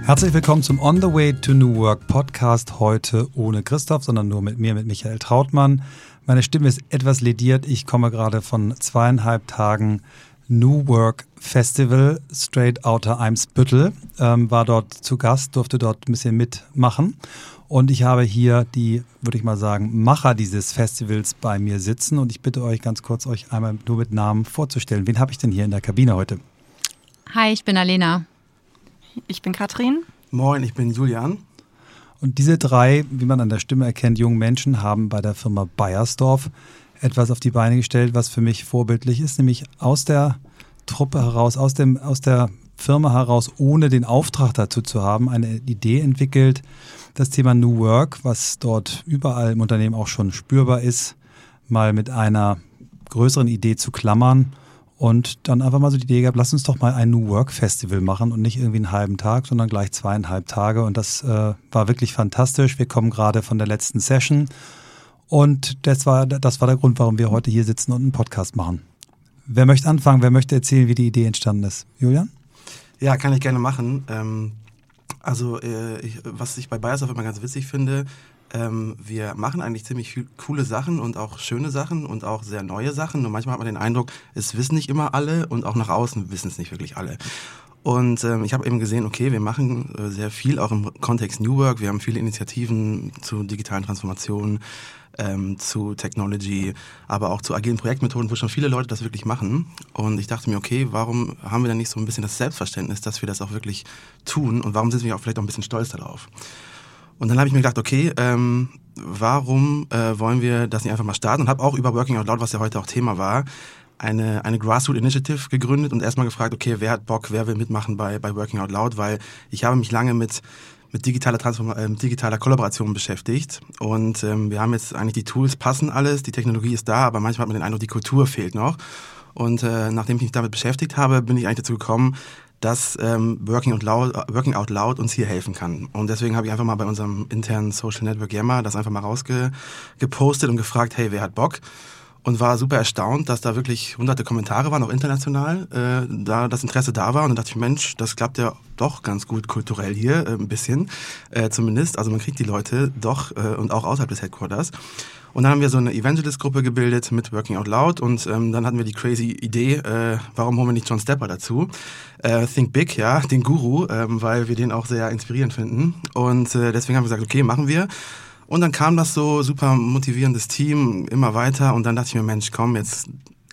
Herzlich willkommen zum On the Way to New Work Podcast. Heute ohne Christoph, sondern nur mit mir, mit Michael Trautmann. Meine Stimme ist etwas lediert. Ich komme gerade von 2,5 Tagen New Work Festival straight outer Eimsbüttel. War dort zu Gast, durfte dort ein bisschen mitmachen. Und ich habe hier die, würde ich mal sagen, Macher dieses Festivals bei mir sitzen. Und ich bitte euch ganz kurz, euch einmal nur mit Namen vorzustellen. Wen habe ich denn hier in der Kabine heute? Hi, ich bin Alena. Ich bin Katrin. Moin, ich bin Julian. Und diese drei, wie man an der Stimme erkennt, jungen Menschen haben bei der Firma Beiersdorf etwas auf die Beine gestellt, was für mich vorbildlich ist, nämlich aus der Truppe heraus, aus der Firma heraus, ohne den Auftrag dazu zu haben, eine Idee entwickelt, das Thema New Work, was dort überall im Unternehmen auch schon spürbar ist, mal mit einer größeren Idee zu klammern. Und dann einfach mal so die Idee gehabt, lass uns doch mal ein New Work Festival machen und nicht irgendwie einen halben Tag, sondern gleich 2,5 Tage. Und das war wirklich fantastisch. Wir kommen gerade von der letzten Session und das war der Grund, warum wir heute hier sitzen und einen Podcast machen. Wer möchte anfangen? Wer möchte erzählen, wie die Idee entstanden ist? Julian? Ja, kann ich gerne machen. Was ich bei Beiersdorf immer ganz witzig finde, wir machen eigentlich ziemlich coole Sachen und auch schöne Sachen und auch sehr neue Sachen. Und manchmal hat man den Eindruck, es wissen nicht immer alle und auch nach außen wissen es nicht wirklich alle. Und ich habe eben gesehen, okay, wir machen sehr viel auch im Kontext New Work. Wir haben viele Initiativen zu digitalen Transformationen, zu Technology, aber auch zu agilen Projektmethoden, wo schon viele Leute das wirklich machen. Und ich dachte mir, okay, warum haben wir dann nicht so ein bisschen das Selbstverständnis, dass wir das auch wirklich tun und warum sind wir auch vielleicht auch ein bisschen stolz darauf? Und dann habe ich mir gedacht, okay, warum wollen wir das nicht einfach mal starten? Und habe auch über Working Out Loud, was ja heute auch Thema war, eine Grassroot Initiative gegründet und erstmal gefragt, okay, wer hat Bock, wer will mitmachen bei Working Out Loud? Weil ich habe mich lange mit digitaler Kollaboration beschäftigt und wir haben jetzt eigentlich die Tools passen alles, die Technologie ist da, aber manchmal hat man den Eindruck, die Kultur fehlt noch. Und nachdem ich mich damit beschäftigt habe, bin ich eigentlich dazu gekommen, dass Working Out Loud uns hier helfen kann. Und deswegen habe ich einfach mal bei unserem internen Social Network Yammer das einfach mal rausgepostet und gefragt, hey, wer hat Bock? Und war super erstaunt, dass da wirklich hunderte Kommentare waren, auch international, da das Interesse da war. Und dann dachte ich, Mensch, das klappt ja doch ganz gut kulturell hier, ein bisschen zumindest. Also man kriegt die Leute doch und auch außerhalb des Headquarters. Und dann haben wir so eine Evangelist-Gruppe gebildet mit Working Out Loud und dann hatten wir die crazy Idee, warum holen wir nicht John Stepper dazu? Think Big, ja, den Guru, weil wir den auch sehr inspirierend finden. Und deswegen haben wir gesagt, okay, machen wir. Und dann kam das so super motivierendes Team immer weiter und dann dachte ich mir, Mensch, komm, jetzt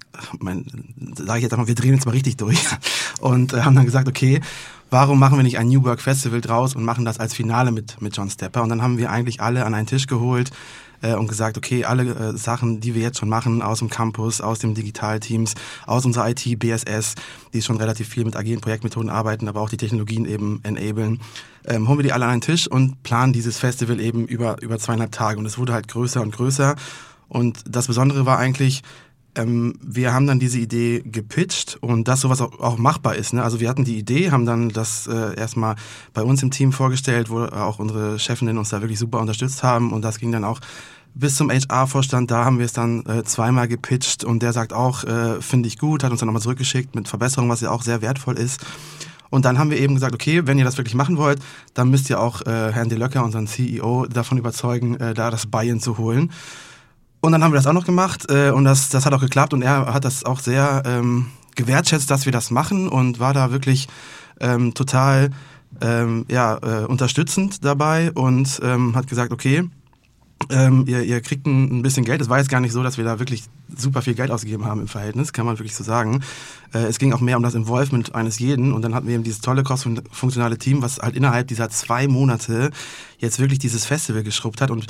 sage ich jetzt einfach, wir drehen jetzt mal richtig durch. Und haben dann gesagt, okay, warum machen wir nicht ein New Work Festival draus und machen das als Finale mit John Stepper? Und dann haben wir eigentlich alle an einen Tisch geholt und gesagt, okay, alle Sachen, die wir jetzt schon machen, aus dem Campus, aus dem Digitalteams, aus unserer IT, BSS, die schon relativ viel mit agilen Projektmethoden arbeiten, aber auch die Technologien eben enablen, holen wir die alle an einen Tisch und planen dieses Festival eben über 2,5 Tage. Und es wurde halt größer und größer. Und das Besondere war eigentlich, wir haben dann diese Idee gepitcht und dass sowas auch machbar ist. Ne? Also wir hatten die Idee, haben dann das erstmal bei uns im Team vorgestellt, wo auch unsere Chefinnen uns da wirklich super unterstützt haben und das ging dann auch bis zum HR-Vorstand. Da haben wir es dann zweimal gepitcht und der sagt auch, finde ich gut, hat uns dann nochmal zurückgeschickt mit Verbesserungen, was ja auch sehr wertvoll ist. Und dann haben wir eben gesagt, okay, wenn ihr das wirklich machen wollt, dann müsst ihr auch Herrn De Löcker, unseren CEO, davon überzeugen, da das Buy-in zu holen. Und dann haben wir das auch noch gemacht und das hat auch geklappt und er hat das auch sehr gewertschätzt, dass wir das machen und war da wirklich total unterstützend dabei und hat gesagt, okay, ihr kriegt ein bisschen Geld. Es war jetzt gar nicht so, dass wir da wirklich super viel Geld ausgegeben haben im Verhältnis, kann man wirklich so sagen. Es ging auch mehr um das Involvement eines jeden und dann hatten wir eben dieses tolle cross-funktionale Team, was halt innerhalb dieser 2 Monate jetzt wirklich dieses Festival geschrubbt hat und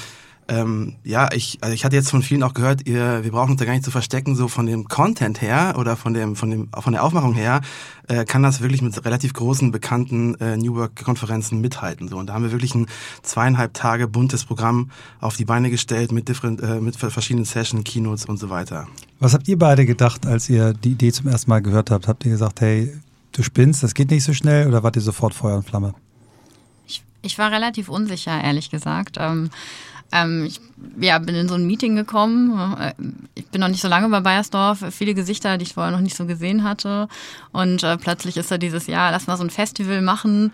ich hatte jetzt von vielen auch gehört, wir brauchen uns da gar nicht zu verstecken, so von dem Content her oder von der Aufmachung her, kann das wirklich mit relativ großen, bekannten New Work-Konferenzen mithalten. So. Und da haben wir wirklich ein 2,5 Tage buntes Programm auf die Beine gestellt mit verschiedenen Sessions, Keynotes und so weiter. Was habt ihr beide gedacht, als ihr die Idee zum ersten Mal gehört habt? Habt ihr gesagt, hey, du spinnst, das geht nicht so schnell, oder wart ihr sofort Feuer und Flamme? Ich war relativ unsicher, ehrlich gesagt. Ich bin in so ein Meeting gekommen. Ich bin noch nicht so lange bei Beiersdorf. Viele Gesichter, die ich vorher noch nicht so gesehen hatte. Und plötzlich ist da dieses Jahr, lass mal so ein Festival machen.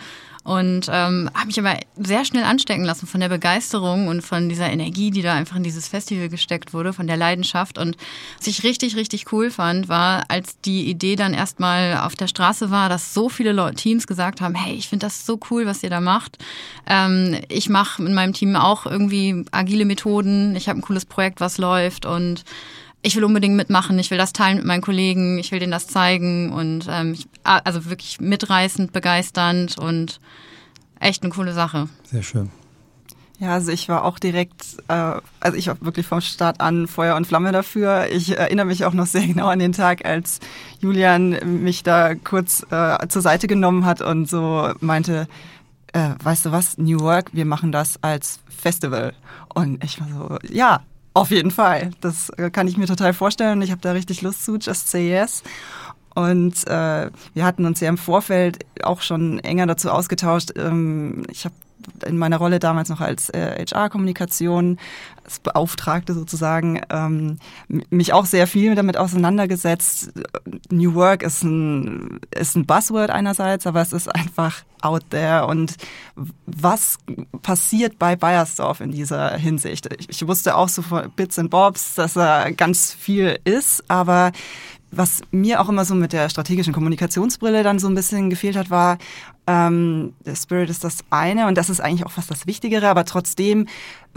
Und habe mich aber sehr schnell anstecken lassen von der Begeisterung und von dieser Energie, die da einfach in dieses Festival gesteckt wurde, von der Leidenschaft. Und was ich richtig, richtig cool fand, war, als die Idee dann erstmal auf der Straße war, dass so viele Teams gesagt haben, hey, ich finde das so cool, was ihr da macht. Ich mache in meinem Team auch irgendwie agile Methoden. Ich habe ein cooles Projekt, was läuft und ich will unbedingt mitmachen, ich will das teilen mit meinen Kollegen, ich will denen das zeigen und also wirklich mitreißend, begeisternd und echt eine coole Sache. Sehr schön. Ja, also ich war auch direkt, also ich war wirklich vom Start an Feuer und Flamme dafür. Ich erinnere mich auch noch sehr genau an den Tag, als Julian mich da kurz zur Seite genommen hat und so meinte, weißt du was, New Work, wir machen das als Festival. Und ich war so, ja, auf jeden Fall. Das kann ich mir total vorstellen und ich habe da richtig Lust zu, Just Say Yes. Und wir hatten uns ja im Vorfeld auch schon enger dazu ausgetauscht. Ich habe in meiner Rolle damals noch als HR-Kommunikation, als Beauftragte sozusagen, mich auch sehr viel damit auseinandergesetzt. New Work ist ein Buzzword einerseits, aber es ist einfach out there. Und was passiert bei Beiersdorf in dieser Hinsicht? Ich wusste auch so von Bits and Bobs, dass da ganz viel ist, aber was mir auch immer so mit der strategischen Kommunikationsbrille dann so ein bisschen gefehlt hat, war, der Spirit ist das eine und das ist eigentlich auch fast das Wichtigere, aber trotzdem,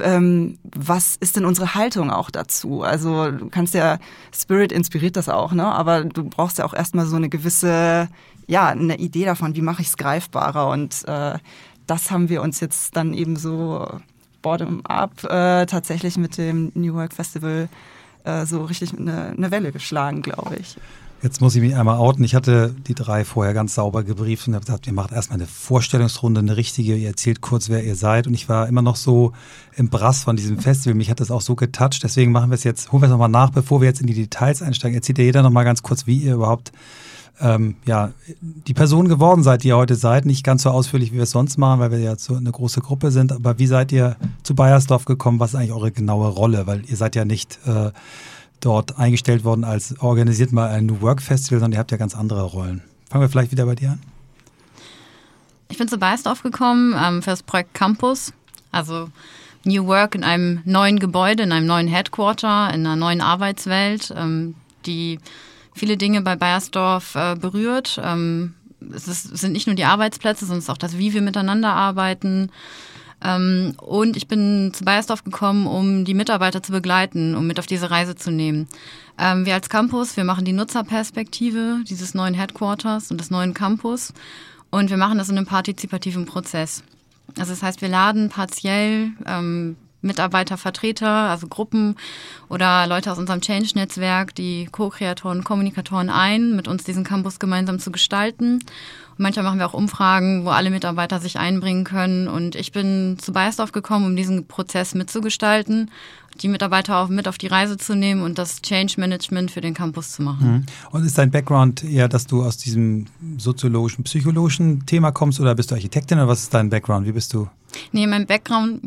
was ist denn unsere Haltung auch dazu? Also du kannst ja, Spirit inspiriert das auch, ne? Aber du brauchst ja auch erstmal so eine gewisse, ja, eine Idee davon, wie mache ich es greifbarer und das haben wir uns jetzt dann eben so bottom-up tatsächlich mit dem New Work Festival so richtig eine Welle geschlagen, glaube ich. Jetzt muss ich mich einmal outen. Ich hatte die 3 vorher ganz sauber gebrieft und habe gesagt, ihr macht erstmal eine Vorstellungsrunde, eine richtige, ihr erzählt kurz, wer ihr seid. Und ich war immer noch so im Brass von diesem Festival. Mich hat das auch so getoucht. Deswegen machen wir es jetzt, holen wir es nochmal nach, bevor wir jetzt in die Details einsteigen. Erzählt ja jeder nochmal ganz kurz, wie ihr überhaupt die Person geworden seid, die ihr heute seid. Nicht ganz so ausführlich, wie wir es sonst machen, weil wir ja so eine große Gruppe sind. Aber wie seid ihr zu Beiersdorf gekommen? Was ist eigentlich eure genaue Rolle? Weil ihr seid ja nicht dort eingestellt worden als organisiert mal ein New Work Festival, sondern ihr habt ja ganz andere Rollen. Fangen wir vielleicht wieder bei dir an. Ich bin zu Beiersdorf gekommen für das Projekt Campus, also New Work in einem neuen Gebäude, in einem neuen Headquarter, in einer neuen Arbeitswelt, die viele Dinge bei Beiersdorf berührt. Sind nicht nur die Arbeitsplätze, sondern es ist auch das, wie wir miteinander arbeiten. Und ich bin zu Beiersdorf gekommen, um die Mitarbeiter zu begleiten, um mit auf diese Reise zu nehmen. Wir als Campus, wir machen die Nutzerperspektive dieses neuen Headquarters und des neuen Campus und wir machen das in einem partizipativen Prozess. Also das heißt, wir laden partiell Mitarbeitervertreter, also Gruppen oder Leute aus unserem Change-Netzwerk, die Co-Kreatoren, Kommunikatoren ein, mit uns diesen Campus gemeinsam zu gestalten. Und manchmal machen wir auch Umfragen, wo alle Mitarbeiter sich einbringen können. Und ich bin zu Beiersdorf gekommen, um diesen Prozess mitzugestalten, die Mitarbeiter auch mit auf die Reise zu nehmen und das Change-Management für den Campus zu machen. Und ist dein Background eher, dass du aus diesem soziologischen, psychologischen Thema kommst oder bist du Architektin oder was ist dein Background? Wie bist du? Nee, mein Background,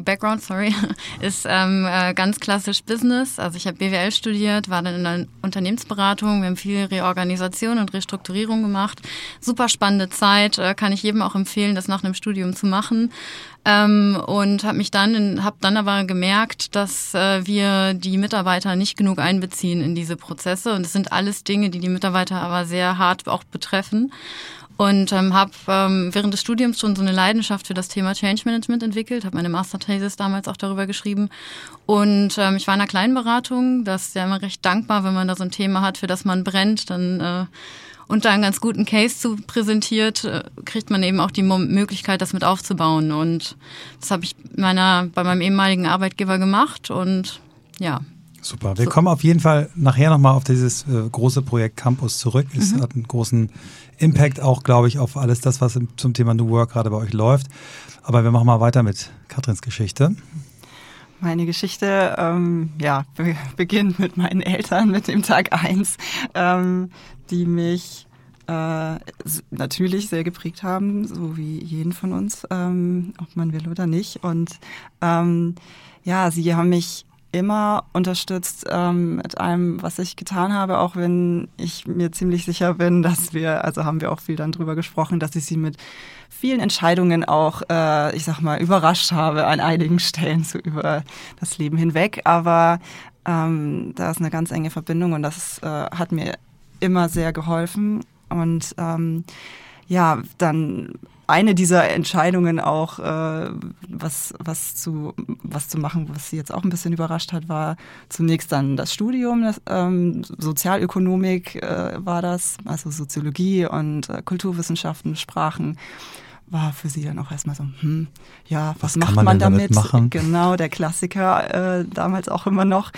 ist ganz klassisch Business. Also ich habe BWL studiert, war dann in einer Unternehmensberatung. Wir haben viel Reorganisation und Restrukturierung gemacht. Super spannende Zeit, kann ich jedem auch empfehlen, das nach einem Studium zu machen. Und habe dann aber gemerkt, dass wir die Mitarbeiter nicht genug einbeziehen in diese Prozesse. Und es sind alles Dinge, die Mitarbeiter aber sehr hart auch betreffen. Und habe während des Studiums schon so eine Leidenschaft für das Thema Change Management entwickelt, habe meine Masterthesis damals auch darüber geschrieben. Und ich war in einer kleinen Beratung, das ist ja immer recht dankbar, wenn man da so ein Thema hat, für das man brennt, dann und da einen ganz guten Case zu präsentiert, kriegt man eben auch die Möglichkeit, das mit aufzubauen. Und das habe ich bei meinem ehemaligen Arbeitgeber gemacht und ja. Super. Wir kommen auf jeden Fall nachher nochmal auf dieses große Projekt Campus zurück. Es hat einen großen Impact auch, glaube ich, auf alles das, was zum Thema New Work gerade bei euch läuft. Aber wir machen mal weiter mit Katrins Geschichte. Meine Geschichte beginnt mit meinen Eltern, mit dem Tag 1, die mich natürlich sehr geprägt haben, so wie jeden von uns, ob man will oder nicht. Und sie haben mich immer unterstützt mit allem, was ich getan habe, auch wenn ich mir ziemlich sicher bin, dass haben wir auch viel dann drüber gesprochen, dass ich sie mit vielen Entscheidungen auch, ich sag mal, überrascht habe an einigen Stellen so über das Leben hinweg. Aber da ist eine ganz enge Verbindung und das hat mir immer sehr geholfen. Und dann eine dieser Entscheidungen auch, was zu machen, was sie jetzt auch ein bisschen überrascht hat, war zunächst dann das Studium, Sozialökonomik war das, also Soziologie und Kulturwissenschaften, Sprachen, war für sie dann auch erstmal so, was macht man damit? Genau, der Klassiker, damals auch immer noch.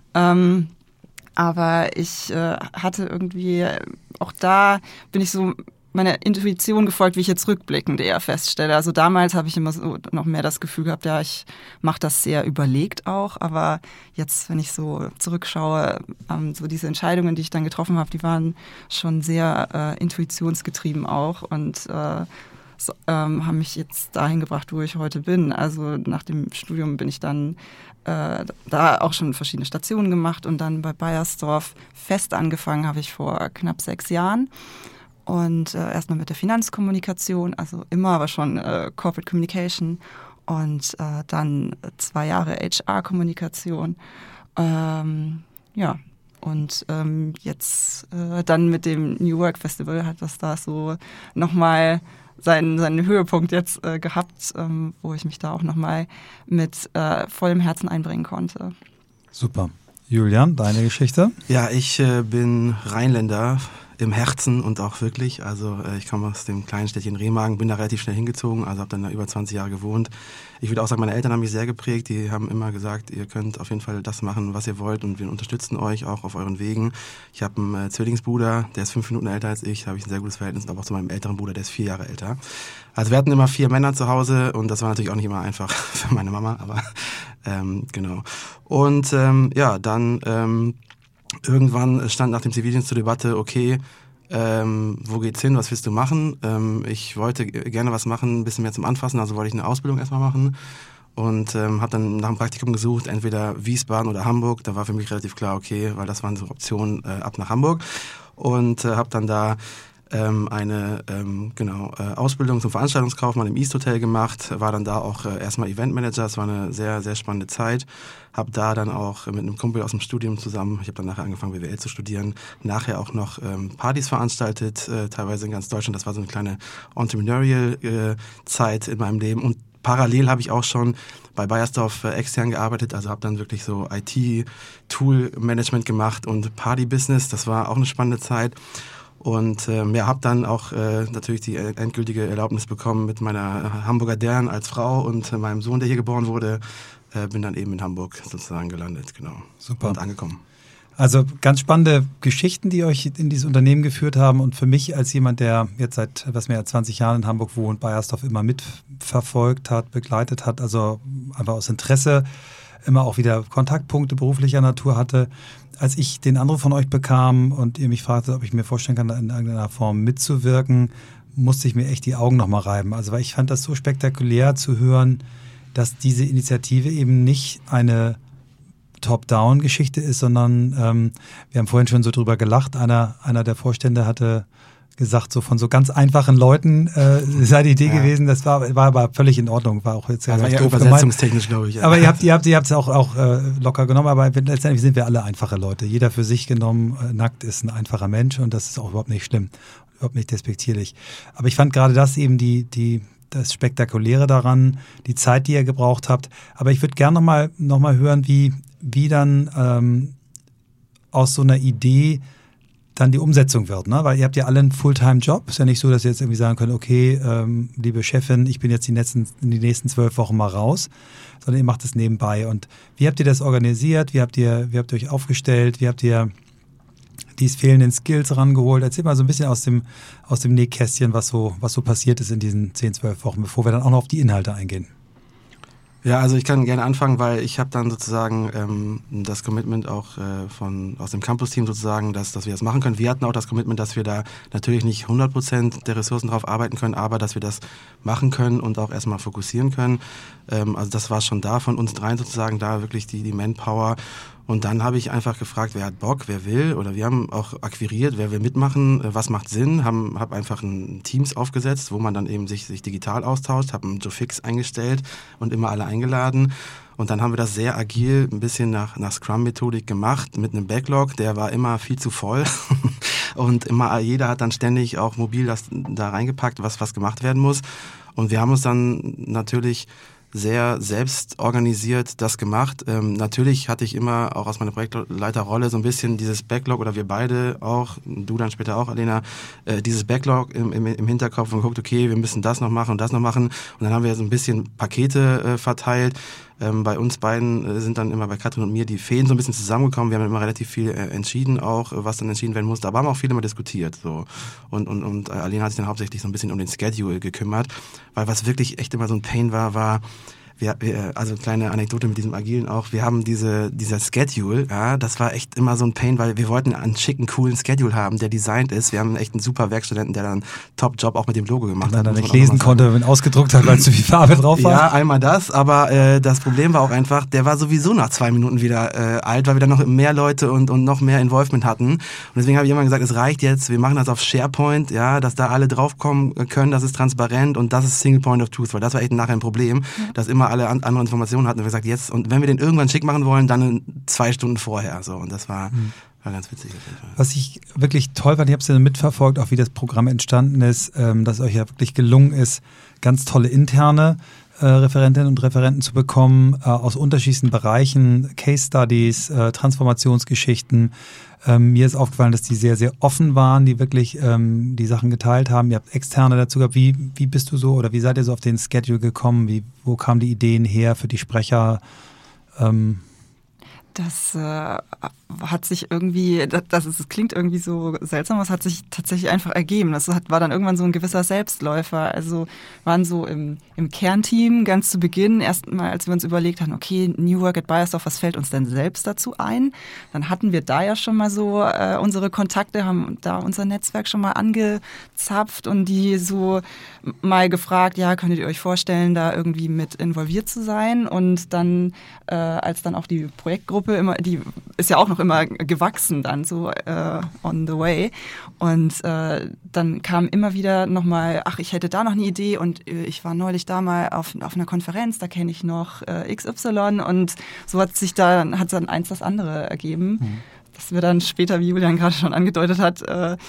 Aber ich hatte irgendwie, auch da bin ich so meiner Intuition gefolgt, wie ich jetzt rückblickend eher feststelle. Also damals habe ich immer so noch mehr das Gefühl gehabt, ja, ich mache das sehr überlegt auch, aber jetzt, wenn ich so zurückschaue, so diese Entscheidungen, die ich dann getroffen habe, die waren schon sehr intuitionsgetrieben auch und haben mich jetzt dahin gebracht, wo ich heute bin. Also nach dem Studium bin ich dann da auch schon verschiedene Stationen gemacht und dann bei Beiersdorf fest angefangen habe ich vor knapp 6 Jahren. Und erstmal mit der Finanzkommunikation, also immer aber schon Corporate Communication und dann 2 Jahre HR-Kommunikation. Und jetzt dann mit dem New Work Festival hat das da so nochmal seinen Höhepunkt jetzt gehabt, wo ich mich da auch nochmal mit vollem Herzen einbringen konnte. Super. Julian, deine Geschichte? Ja, ich bin Rheinländer im Herzen und auch wirklich. Also ich komme aus dem kleinen Städtchen Remagen, bin da relativ schnell hingezogen, also habe dann da über 20 Jahre gewohnt. Ich würde auch sagen, meine Eltern haben mich sehr geprägt. Die haben immer gesagt, ihr könnt auf jeden Fall das machen, was ihr wollt und wir unterstützen euch auch auf euren Wegen. Ich habe einen Zwillingsbruder, der ist 5 Minuten älter als ich, da habe ich ein sehr gutes Verhältnis, aber auch zu meinem älteren Bruder, der ist 4 Jahre älter. Also wir hatten immer 4 Männer zu Hause und das war natürlich auch nicht immer einfach für meine Mama, aber genau. Und dann irgendwann stand nach dem Zivildienst zur Debatte, okay, wo geht's hin, was willst du machen? Ich wollte gerne was machen, ein bisschen mehr zum Anfassen, also wollte ich eine Ausbildung erstmal machen und habe dann nach einem Praktikum gesucht, entweder Wiesbaden oder Hamburg. Da war für mich relativ klar, okay, weil das waren so Optionen ab nach Hamburg und habe dann da eine Ausbildung zum Veranstaltungskaufmann im East Hotel gemacht, war dann da auch erstmal Eventmanager, das war eine sehr, sehr spannende Zeit, habe da dann auch mit einem Kumpel aus dem Studium zusammen, ich habe dann nachher angefangen BWL zu studieren, nachher auch noch Partys veranstaltet, teilweise in ganz Deutschland, das war so eine kleine Entrepreneurial Zeit in meinem Leben und parallel habe ich auch schon bei Beiersdorf extern gearbeitet, also habe dann wirklich so IT-Tool-Management gemacht und Party-Business, das war auch eine spannende Zeit. Und habe dann auch natürlich die endgültige Erlaubnis bekommen mit meiner Hamburger Dern als Frau und meinem Sohn, der hier geboren wurde, bin dann eben in Hamburg sozusagen gelandet, genau. Super. Und angekommen. Also ganz spannende Geschichten, die euch in dieses Unternehmen geführt haben und für mich als jemand, der jetzt seit etwas mehr als 20 Jahren in Hamburg wohnt, Beiersdorf immer mitverfolgt hat, begleitet hat, also einfach aus Interesse immer auch wieder Kontaktpunkte beruflicher Natur hatte. Als ich den Anruf von euch bekam und ihr mich fragte, ob ich mir vorstellen kann, in irgendeiner Form mitzuwirken, musste ich mir echt die Augen nochmal reiben. Also weil ich fand das so spektakulär zu hören, dass diese Initiative eben nicht eine Top-Down-Geschichte ist, sondern wir haben vorhin schon so drüber gelacht. Einer der Vorstände hatte gesagt, so von so ganz einfachen Leuten sei die Idee gewesen. Das war aber völlig in Ordnung. War auch jetzt ja übersetzungstechnisch, glaube ich. Ja. Aber ihr habt es auch locker genommen. Aber letztendlich sind wir alle einfache Leute. Jeder für sich genommen, nackt ist ein einfacher Mensch und das ist auch überhaupt nicht schlimm, überhaupt nicht despektierlich. Aber ich fand gerade das eben das Spektakuläre daran, die Zeit, die ihr gebraucht habt. Aber ich würde gerne noch mal hören, wie dann aus so einer Idee dann die Umsetzung wird, ne? Weil ihr habt ja alle einen Fulltime-Job. Ist ja nicht so, dass ihr jetzt irgendwie sagen könnt, okay, liebe Chefin, ich bin jetzt die nächsten 12 Wochen mal raus, sondern ihr macht es nebenbei. Und wie habt ihr das organisiert? Wie habt ihr euch aufgestellt? Wie habt ihr die fehlenden Skills rangeholt? Erzähl mal so ein bisschen aus dem Nähkästchen, was so passiert ist in diesen 10, 12 Wochen, bevor wir dann auch noch auf die Inhalte eingehen. Ja, also ich kann gerne anfangen, weil ich habe dann sozusagen das Commitment auch aus dem Campus-Team sozusagen, dass wir das machen können. Wir hatten auch das Commitment, dass wir da natürlich nicht 100% der Ressourcen drauf arbeiten können, aber dass wir das machen können und auch erstmal fokussieren können. Also das war schon da von uns dreien sozusagen, da wirklich die Manpower. Und dann habe ich einfach gefragt, wer hat Bock, wer will, oder wir haben auch akquiriert, wer will mitmachen, was macht Sinn, habe einfach ein Teams aufgesetzt, wo man dann eben sich digital austauscht, habe einen Joe Fix eingestellt und immer alle eingeladen. Und dann haben wir das sehr agil, ein bisschen nach Scrum-Methodik gemacht, mit einem Backlog, der war immer viel zu voll. Und jeder hat dann ständig auch mobil das da reingepackt, was gemacht werden muss. Und wir haben uns dann natürlich sehr selbst organisiert das gemacht. Natürlich hatte ich immer auch aus meiner Projektleiterrolle so ein bisschen dieses Backlog, oder wir beide auch, du dann später auch, Alena, dieses Backlog im Hinterkopf und geguckt, okay, wir müssen das noch machen und das noch machen. Und dann haben wir so ein bisschen Pakete verteilt. Bei uns beiden sind dann immer, bei Katrin und mir, die Fäden so ein bisschen zusammengekommen. Wir haben immer relativ viel entschieden auch, was dann entschieden werden musste. Aber haben auch viel immer diskutiert. So. Und Alena hat sich dann hauptsächlich so ein bisschen um den Schedule gekümmert. Weil was wirklich echt immer so ein Pain war, also kleine Anekdote mit diesem Agilen auch, wir haben dieser Schedule, ja, das war echt immer so ein Pain, weil wir wollten einen schicken, coolen Schedule haben, der designt ist. Wir haben echt einen super Werkstudenten, der dann einen Top-Job auch mit dem Logo gemacht hat. Weil er nicht lesen konnte, wenn ausgedruckt hat, weil zu viel Farbe drauf war. Ja, einmal das, aber das Problem war auch einfach, der war sowieso nach 2 Minuten wieder alt, weil wir dann noch mehr Leute und noch mehr Involvement hatten. Und deswegen habe ich immer gesagt, es reicht jetzt, wir machen das auf SharePoint, ja, dass da alle draufkommen können, das ist transparent und das ist Single Point of Truth, weil das war echt nachher ein Problem, dass immer alle andere Informationen hatten. Und wir gesagt, jetzt, und wenn wir den irgendwann schick machen wollen, dann 2 Stunden vorher. So. Und das war ganz witzig. Was ich wirklich toll fand, ich habe es ja mitverfolgt, auch wie das Programm entstanden ist, dass euch ja wirklich gelungen ist, ganz tolle interne Referentinnen und Referenten zu bekommen, aus unterschiedlichsten Bereichen, Case Studies, Transformationsgeschichten. Mir ist aufgefallen, dass die sehr, sehr offen waren, die wirklich die Sachen geteilt haben. Ihr habt Externe dazu gehabt. Wie bist du so, oder wie seid ihr so auf den Schedule gekommen? Wo kamen die Ideen her für die Sprecher? Das hat sich irgendwie, das klingt irgendwie so seltsam, aber es hat sich tatsächlich einfach ergeben. Das war dann irgendwann so ein gewisser Selbstläufer. Also waren so im Kernteam ganz zu Beginn, erstmal, als wir uns überlegt haben, okay, New Work at Beiersdorf, was fällt uns denn selbst dazu ein? Dann hatten wir da ja schon mal so unsere Kontakte, haben da unser Netzwerk schon mal angezapft und die so mal gefragt, ja, könntet ihr euch vorstellen, da irgendwie mit involviert zu sein? Und dann, als dann auch die Projektgruppe die ist ja auch noch immer gewachsen dann so on the way, und dann kam immer wieder nochmal, ach, ich hätte da noch eine Idee und ich war neulich da mal auf einer Konferenz, da kenne ich noch XY, und so hat dann eins das andere ergeben. Dass wir dann später, wie Julian gerade schon angedeutet hat,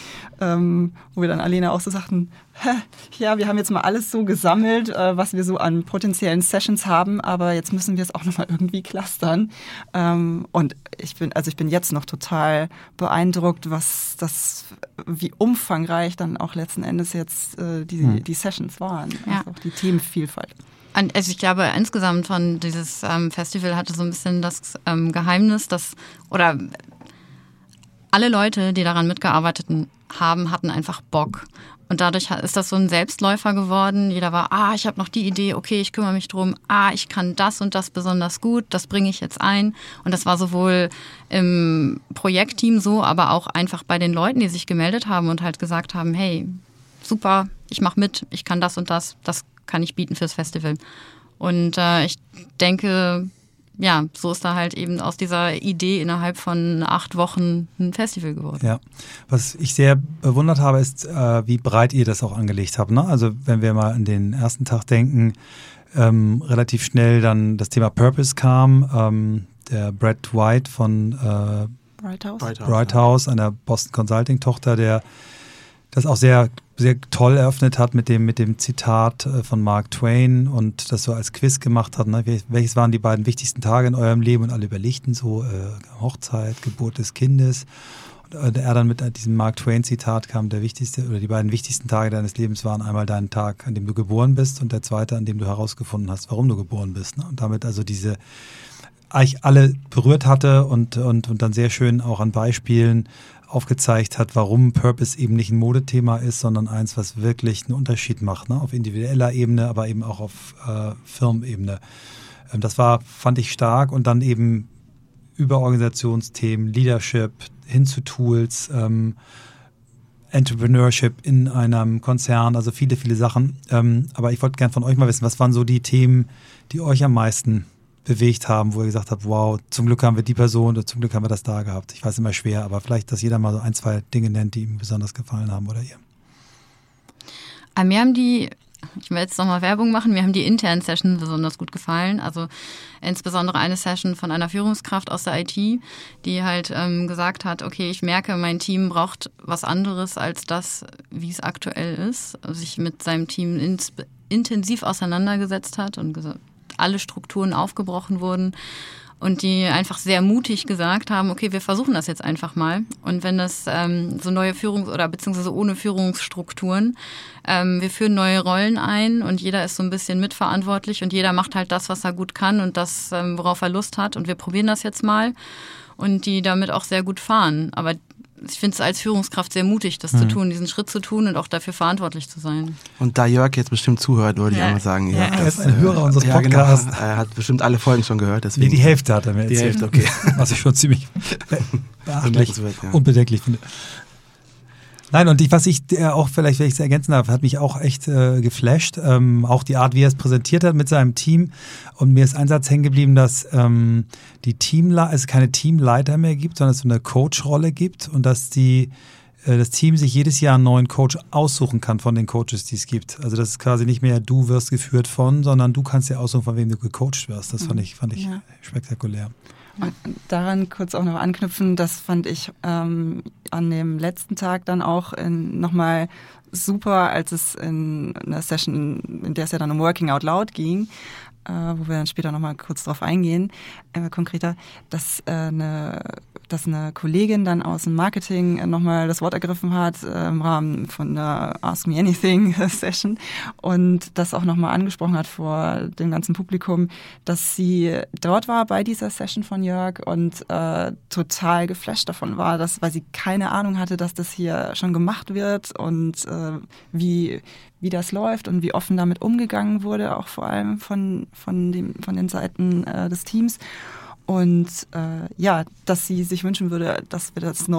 wo wir dann Alena auch so sagten, ja, wir haben jetzt mal alles so gesammelt, was wir so an potenziellen Sessions haben, aber jetzt müssen wir es auch nochmal irgendwie clustern. Und ich bin jetzt noch total beeindruckt, wie umfangreich dann auch letzten Endes jetzt die Sessions waren, ja. Also auch die Themenvielfalt. Also ich glaube, insgesamt von dieses Festival hatte so ein bisschen das Geheimnis, oder alle Leute, die daran mitgearbeitet haben, hatten einfach Bock. Und dadurch ist das so ein Selbstläufer geworden. Jeder war, ich habe noch die Idee, okay, ich kümmere mich drum, ich kann das und das besonders gut, das bringe ich jetzt ein. Und das war sowohl im Projektteam so, aber auch einfach bei den Leuten, die sich gemeldet haben und halt gesagt haben, hey, super, ich mache mit, ich kann das und das kann ich bieten fürs Festival. Und ich denke, ja, so ist da halt eben aus dieser Idee innerhalb von 8 Wochen ein Festival geworden. Ja, was ich sehr bewundert habe, ist, wie breit ihr das auch angelegt habt. Ne? Also wenn wir mal an den ersten Tag denken, relativ schnell dann das Thema Purpose kam. Der Brad White von Bright House, einer Boston Consulting Tochter, der das auch sehr, sehr toll eröffnet hat mit dem Zitat von Mark Twain und das so als Quiz gemacht hat. Ne? Welches waren die beiden wichtigsten Tage in eurem Leben? Und alle überlegten so, Hochzeit, Geburt des Kindes. Und er dann mit diesem Mark Twain-Zitat kam, die beiden wichtigsten Tage deines Lebens waren einmal dein Tag, an dem du geboren bist, und der zweite, an dem du herausgefunden hast, warum du geboren bist. Ne? Und damit also diese eigentlich alle berührt hatte und dann sehr schön auch an Beispielen aufgezeigt hat, warum Purpose eben nicht ein Modethema ist, sondern eins, was wirklich einen Unterschied macht, ne? Auf individueller Ebene, aber eben auch auf Firmenebene. Das fand ich stark und dann eben über Organisationsthemen, Leadership hin zu Tools, Entrepreneurship in einem Konzern, also viele, viele Sachen. Aber ich wollte gerne von euch mal wissen, was waren so die Themen, die euch am meisten bewegt haben, wo ihr gesagt habt, wow, zum Glück haben wir die Person oder zum Glück haben wir das da gehabt. Ich weiß immer schwer, aber vielleicht, dass jeder mal so 1, 2 Dinge nennt, die ihm besonders gefallen haben oder ihr. Mir haben ich will jetzt nochmal Werbung machen, mir haben die internen Sessions besonders gut gefallen. Also insbesondere eine Session von einer Führungskraft aus der IT, die halt gesagt hat, okay, ich merke, mein Team braucht was anderes als das, wie es aktuell ist. Also sich mit seinem Team intensiv auseinandergesetzt hat und alle Strukturen aufgebrochen wurden. Und die einfach sehr mutig gesagt haben, okay, wir versuchen das jetzt einfach mal. Und wenn das so neue oder beziehungsweise ohne Führungsstrukturen, wir führen neue Rollen ein und jeder ist so ein bisschen mitverantwortlich und jeder macht halt das, was er gut kann und das, worauf er Lust hat. Und wir probieren das jetzt mal und die damit auch sehr gut fahren. Aber ich finde es als Führungskraft sehr mutig, das zu tun, diesen Schritt zu tun und auch dafür verantwortlich zu sein. Und da Jörg jetzt bestimmt zuhört, würde ich einmal sagen. Ja, er ist ein Hörer unseres Podcasts. Genau. Er hat bestimmt alle Folgen schon gehört. Deswegen. Nee, die Hälfte hat er mir erzählt. Die Hälfte, okay. Was ich schon ziemlich beachtlich, unbedenklich finde. Nein, und was ich auch vielleicht, wenn ich es ergänzen darf, hat mich auch echt geflasht. Auch die Art, wie er es präsentiert hat mit seinem Team. Und mir ist ein Satz hängen geblieben, dass es keine Teamleiter mehr gibt, sondern es so eine Coach-Rolle gibt und dass das Team sich jedes Jahr einen neuen Coach aussuchen kann von den Coaches, die es gibt. Also das ist quasi nicht mehr du wirst geführt von, sondern du kannst dir aussuchen, von wem du gecoacht wirst. Das fand ich spektakulär. Und daran kurz auch noch anknüpfen, das fand ich an dem letzten Tag dann auch nochmal super, als es in einer Session, in der es ja dann um Working Out Loud ging, wo wir dann später nochmal kurz drauf eingehen, konkreter, dass eine Kollegin dann aus dem Marketing nochmal das Wort ergriffen hat im Rahmen von der Ask Me Anything Session und das auch nochmal angesprochen hat vor dem ganzen Publikum, dass sie dort war bei dieser Session von Jörg und total geflasht davon war, weil sie keine Ahnung hatte, dass das hier schon gemacht wird und wie das läuft und wie offen damit umgegangen wurde, auch vor allem von den Seiten des Teams. Und dass sie sich wünschen würde, dass wir das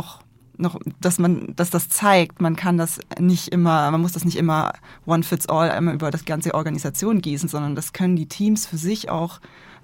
dass das zeigt, man muss das nicht immer one fits all einmal über das ganze Organisation gießen, sondern das können die Teams für sich auch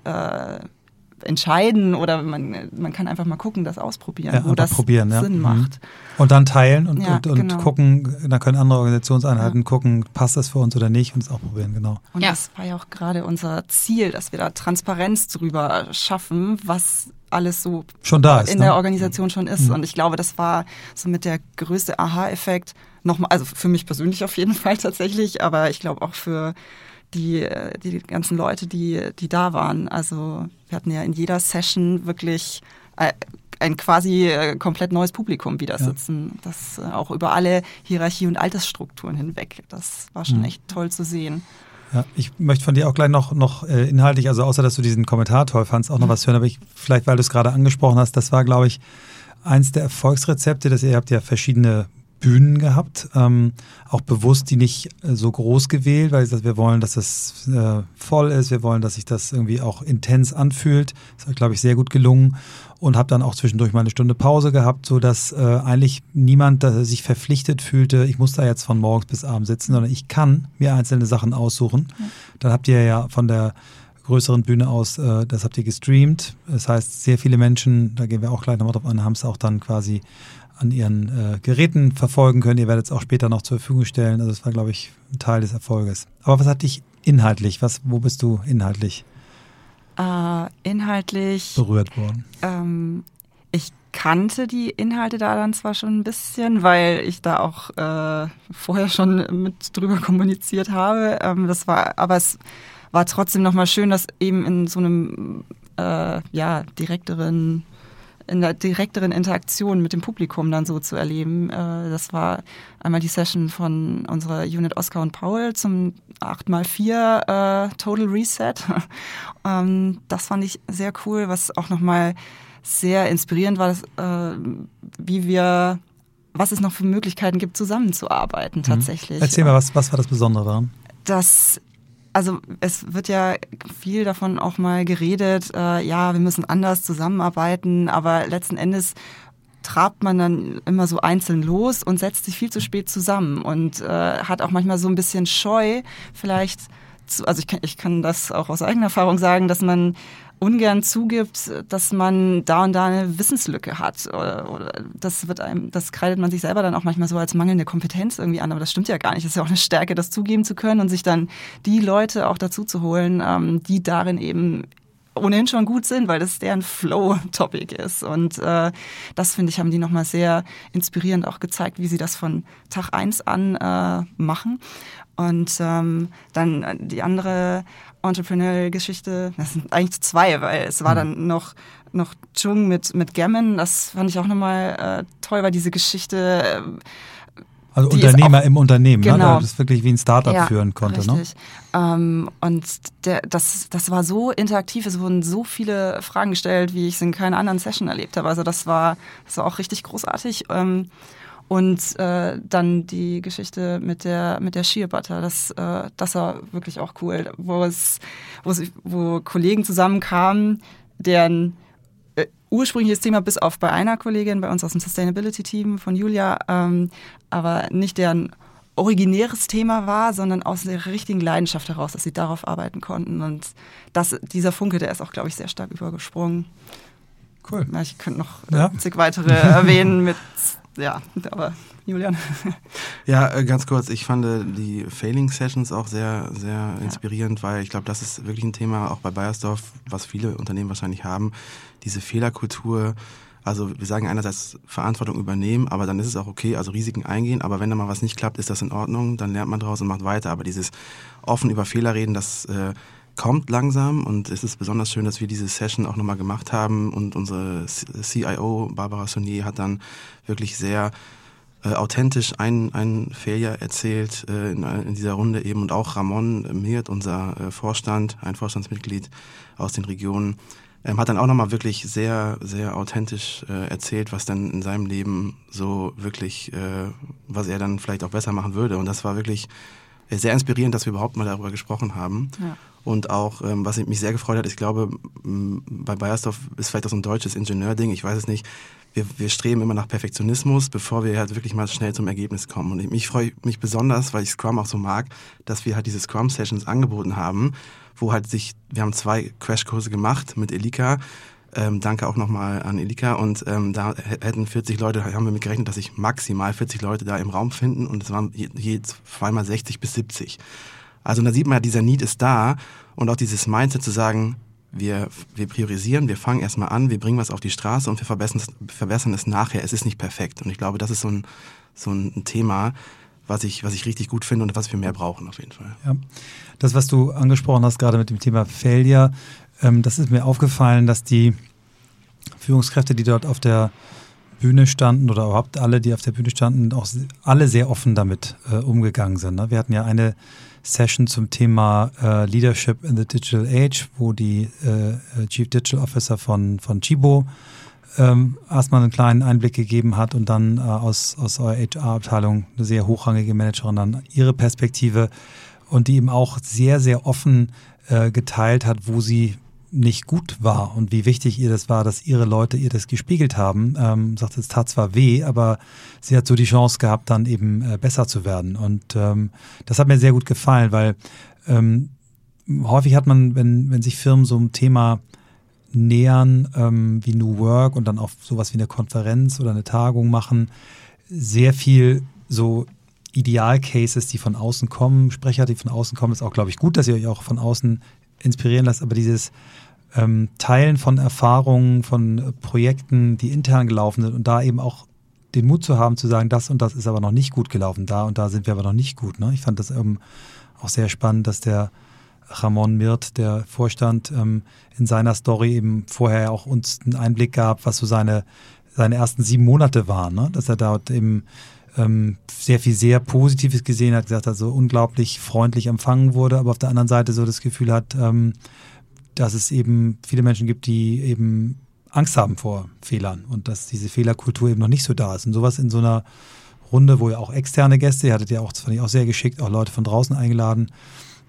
entscheiden oder man kann einfach mal gucken, das ausprobieren, wo das Sinn macht. Und dann teilen und genau. gucken, dann können andere Organisationseinheiten gucken, passt das für uns oder nicht und es auch probieren, genau. Und das war ja auch gerade unser Ziel, dass wir da Transparenz drüber schaffen, was alles so schon da ist, in der Organisation schon ist. Und ich glaube, das war so mit der größte Aha-Effekt nochmal, also für mich persönlich auf jeden Fall tatsächlich, aber ich glaube auch für die ganzen Leute, die da waren. Also wir hatten ja in jeder Session wirklich ein quasi komplett neues Publikum wieder sitzen. Das auch über alle Hierarchie- und Altersstrukturen hinweg. Das war schon echt toll zu sehen. Ja, ich möchte von dir auch gleich noch inhaltlich, also außer dass du diesen Kommentar toll fandst, auch noch was hören, aber vielleicht, weil du es gerade angesprochen hast, das war, glaube ich, eins der Erfolgsrezepte, dass ihr habt ja verschiedene Bühnen gehabt, auch bewusst die nicht so groß gewählt, weil wir wollen, dass das voll ist, wir wollen, dass sich das irgendwie auch intens anfühlt. Das ist, glaube ich, sehr gut gelungen und habe dann auch zwischendurch mal eine Stunde Pause gehabt, sodass eigentlich niemand sich verpflichtet fühlte, ich muss da jetzt von morgens bis abends sitzen, sondern ich kann mir einzelne Sachen aussuchen. Ja. Dann habt ihr ja von der größeren Bühne aus, das habt ihr gestreamt. Das heißt, sehr viele Menschen, da gehen wir auch gleich nochmal drauf an, haben es auch dann quasi an ihren Geräten verfolgen können. Ihr werdet es auch später noch zur Verfügung stellen. Also das war, glaube ich, ein Teil des Erfolges. Aber was hat dich inhaltlich, wo bist du inhaltlich inhaltlich berührt worden? Ich kannte die Inhalte da dann zwar schon ein bisschen, weil ich da auch vorher schon mit drüber kommuniziert habe. Aber es war trotzdem nochmal schön, das eben in so einem in der direkteren Interaktion mit dem Publikum dann so zu erleben. Das war einmal die Session von unserer Unit Oskar und Paul zum 8x4 Total Reset. Das fand ich sehr cool, was auch nochmal sehr inspirierend war, was es noch für Möglichkeiten gibt, zusammenzuarbeiten tatsächlich. Erzähl mal, was war das Besondere daran? Dass also es wird ja viel davon auch mal geredet, ja, wir müssen anders zusammenarbeiten, aber letzten Endes trabt man dann immer so einzeln los und setzt sich viel zu spät zusammen und hat auch manchmal so ein bisschen Scheu, vielleicht, also ich kann das auch aus eigener Erfahrung sagen, dass man ungern zugibt, dass man da und da eine Wissenslücke hat. Oder das kreidet man sich selber dann auch manchmal so als mangelnde Kompetenz irgendwie an, aber das stimmt ja gar nicht. Das ist ja auch eine Stärke, das zugeben zu können und sich dann die Leute auch dazu zu holen, die darin eben ohnehin schon gut sind, weil das deren Flow-Topic ist. Und das, finde ich, haben die nochmal sehr inspirierend auch gezeigt, wie sie das von Tag 1 an machen. Und dann die andere Entrepreneurial-Geschichte, das sind eigentlich 2, weil es war dann noch Chung mit Gammon, das fand ich auch nochmal toll, weil diese Geschichte also Unternehmer im Unternehmen, genau. Ne? Das wirklich wie ein Startup führen konnte. Richtig. Ne? Und das war so interaktiv, es wurden so viele Fragen gestellt, wie ich es in keiner anderen Session erlebt habe. Also das war auch richtig großartig. Und dann die Geschichte mit der Shea Butter, das war wirklich auch cool, wo Kollegen zusammenkamen, deren ursprüngliches Thema, bis auf bei einer Kollegin bei uns aus dem Sustainability-Team von Julia, aber nicht deren originäres Thema war, sondern aus der richtigen Leidenschaft heraus, dass sie darauf arbeiten konnten. Und dieser Funke, der ist auch, glaube ich, sehr stark übergesprungen. Cool. Ich könnte noch zig weitere erwähnen aber Julian. Ja, ganz kurz, ich fand die Failing-Sessions auch sehr, sehr inspirierend, weil ich glaube, das ist wirklich ein Thema, auch bei Beiersdorf, was viele Unternehmen wahrscheinlich haben, diese Fehlerkultur. Also wir sagen einerseits Verantwortung übernehmen, aber dann ist es auch okay, also Risiken eingehen, aber wenn da mal was nicht klappt, ist das in Ordnung, dann lernt man draus und macht weiter. Aber dieses offen über Fehler reden, das kommt langsam und es ist besonders schön, dass wir diese Session auch nochmal gemacht haben und unsere CIO Barbara Saunier hat dann wirklich sehr authentisch einen Failure erzählt in dieser Runde eben und auch Ramon Mirt, unser ein Vorstandsmitglied aus den Regionen, hat dann auch nochmal wirklich sehr, sehr authentisch erzählt, was dann in seinem Leben so wirklich, was er dann vielleicht auch besser machen würde. Und das war wirklich sehr inspirierend, dass wir überhaupt mal darüber gesprochen haben. Ja. Und auch, was mich sehr gefreut hat, ich glaube, bei Beiersdorf ist vielleicht auch so ein deutsches Ingenieurding, ich weiß es nicht, wir streben immer nach Perfektionismus, bevor wir halt wirklich mal schnell zum Ergebnis kommen. Und ich freue mich besonders, weil ich Scrum auch so mag, dass wir halt diese Scrum-Sessions angeboten haben, wo halt wir haben 2 Crashkurse gemacht mit Elika. Danke auch nochmal an Elika. Und da hätten 40 Leute, haben wir mit gerechnet, dass sich maximal 40 Leute da im Raum finden. Und es waren je zweimal 60 bis 70. Also da sieht man ja, dieser Need ist da. Und auch dieses Mindset zu sagen, wir priorisieren, wir fangen erstmal an, wir bringen was auf die Straße und wir verbessern es nachher. Es ist nicht perfekt. Und ich glaube, das ist so ein Thema, was ich richtig gut finde und was wir mehr brauchen auf jeden Fall. Ja. Das, was du angesprochen hast, gerade mit dem Thema Failure, das ist mir aufgefallen, dass die Führungskräfte, die dort auf der Bühne standen oder überhaupt alle, die auf der Bühne standen, auch alle sehr offen damit umgegangen sind. Ne? Wir hatten ja eine Session zum Thema Leadership in the Digital Age, wo die Chief Digital Officer von Chibo erstmal einen kleinen Einblick gegeben hat und dann aus eurer HR-Abteilung eine sehr hochrangige Managerin dann ihre Perspektive und die eben auch sehr, sehr offen geteilt hat, wo sie nicht gut war und wie wichtig ihr das war, dass ihre Leute ihr das gespiegelt haben. Sagt, es tat zwar weh, aber sie hat so die Chance gehabt, dann eben besser zu werden. Und das hat mir sehr gut gefallen, weil häufig hat man, wenn sich Firmen so einem Thema nähern, wie New Work und dann auch sowas wie eine Konferenz oder eine Tagung machen, sehr viel so Idealcases, die von außen kommen, Sprecher, die von außen kommen, ist auch, glaube ich, gut, dass ihr euch auch von außen inspirieren lasst, aber dieses Teilen von Erfahrungen, von Projekten, die intern gelaufen sind und da eben auch den Mut zu haben, zu sagen, das und das ist aber noch nicht gut gelaufen, da und da sind wir aber noch nicht gut. Ne? Ich fand das auch sehr spannend, dass der Ramon Mirt, der Vorstand, in seiner Story eben vorher auch uns einen Einblick gab, was so seine ersten 7 Monate waren, ne? Dass er dort eben sehr viel sehr Positives gesehen hat, gesagt hat, so unglaublich freundlich empfangen wurde, aber auf der anderen Seite so das Gefühl hat, dass es eben viele Menschen gibt, die eben Angst haben vor Fehlern und dass diese Fehlerkultur eben noch nicht so da ist. Und sowas in so einer Runde, wo ihr auch externe Gäste, ihr hattet ja auch, das fand ich auch sehr geschickt, auch Leute von draußen eingeladen,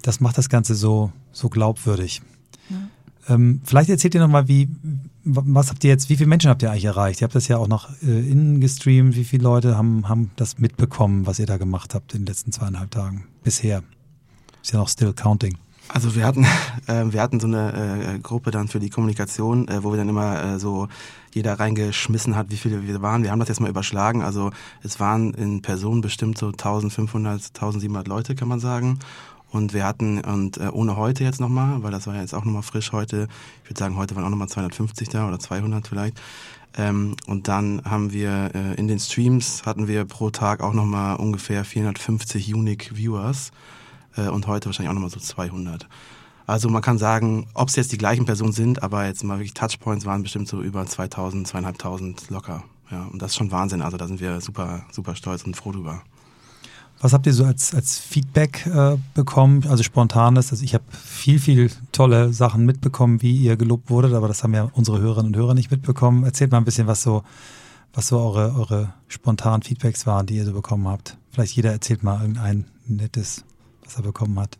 das macht das Ganze so glaubwürdig. Vielleicht erzählt ihr nochmal, wie viele Menschen habt ihr eigentlich erreicht? Ihr habt das ja auch noch innen gestreamt. Wie viele Leute haben das mitbekommen, was ihr da gemacht habt in den letzten 2,5 Tagen bisher? Ist ja noch still counting. Also wir hatten so eine Gruppe dann für die Kommunikation, wo wir dann immer so jeder reingeschmissen hat, wie viele wir waren. Wir haben das jetzt mal überschlagen. Also es waren in Person bestimmt so 1500, 1700 Leute, kann man sagen. Und wir hatten, ohne heute jetzt nochmal, weil das war ja jetzt auch nochmal frisch heute, ich würde sagen, heute waren auch nochmal 250 da oder 200 vielleicht. Und dann haben wir in den Streams hatten wir pro Tag auch nochmal ungefähr 450 Unique Viewers und heute wahrscheinlich auch nochmal so 200. Also man kann sagen, ob es jetzt die gleichen Personen sind, aber jetzt mal wirklich Touchpoints waren bestimmt so über 2000, 2500 locker. Ja, und das ist schon Wahnsinn, also da sind wir super, super stolz und froh drüber. Was habt ihr so als Feedback bekommen? Also spontanes, also ich habe viel tolle Sachen mitbekommen, wie ihr gelobt wurdet, aber das haben ja unsere Hörerinnen und Hörer nicht mitbekommen. Erzählt mal ein bisschen, was so eure spontanen Feedbacks waren, die ihr so bekommen habt. Vielleicht jeder erzählt mal irgendein nettes, was er bekommen hat.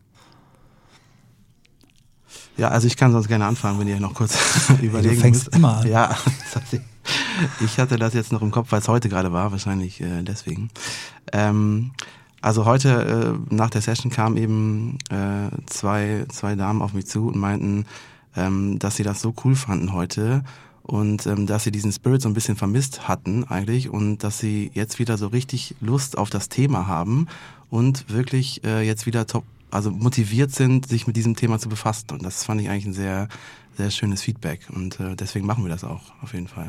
Ja, also ich kann sonst gerne anfangen, wenn ihr noch kurz überlegen Du fängst müsst. Immer an. Ja, ich hatte das jetzt noch im Kopf, weil es heute gerade war, wahrscheinlich deswegen. Also heute nach der Session kamen eben zwei Damen auf mich zu und meinten, dass sie das so cool fanden heute und dass sie diesen Spirit so ein bisschen vermisst hatten eigentlich und dass sie jetzt wieder so richtig Lust auf das Thema haben und wirklich jetzt wieder also motiviert sind, sich mit diesem Thema zu befassen. Und das fand ich eigentlich ein sehr, sehr schönes Feedback und deswegen machen wir das auch auf jeden Fall.